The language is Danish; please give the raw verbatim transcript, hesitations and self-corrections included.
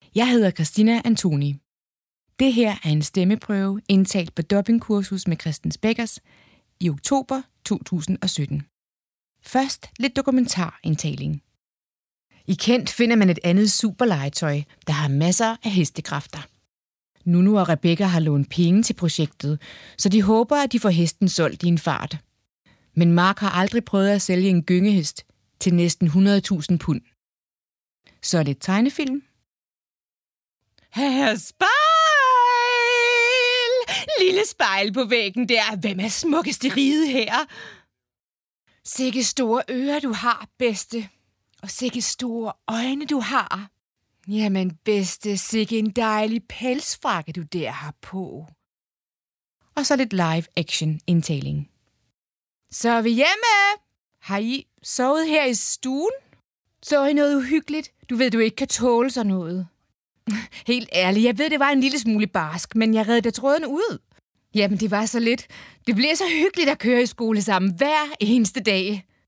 Jeg hedder Christina Antoni. Det her er en stemmeprøve indtalt på dubbingkursus med Christen Speckers i oktober to tusind og sytten. Først lidt dokumentarindtaling. I Kent finder man et andet superlegetøj, der har masser af hestekræfter. Nunu og Rebecca har lånt penge til projektet, så de håber, at de får hesten solgt i en fart. Men Mark har aldrig prøvet at sælge en gyngehest til næsten hundrede tusind pund. Så er det et tegnefilm. Herre spejl! Lille spejl på væggen der. Hvem er smukkest i riget her? Sikke store ører, du har, bedste. Og sikke store øjne, du har. Jamen, bedste, sikke en dejlig pelsfrakke, du der har på. Og så lidt live-action-indtaling. Så er vi hjemme! Har I sovet her i stuen? Så I noget uhyggeligt? Du ved, du ikke kan tåle sådan noget. Helt ærligt, jeg ved, det var en lille smule barsk, men jeg reddede tråden ud. Jamen, det var så lidt. Det bliver så hyggeligt at køre i skole sammen hver eneste dag.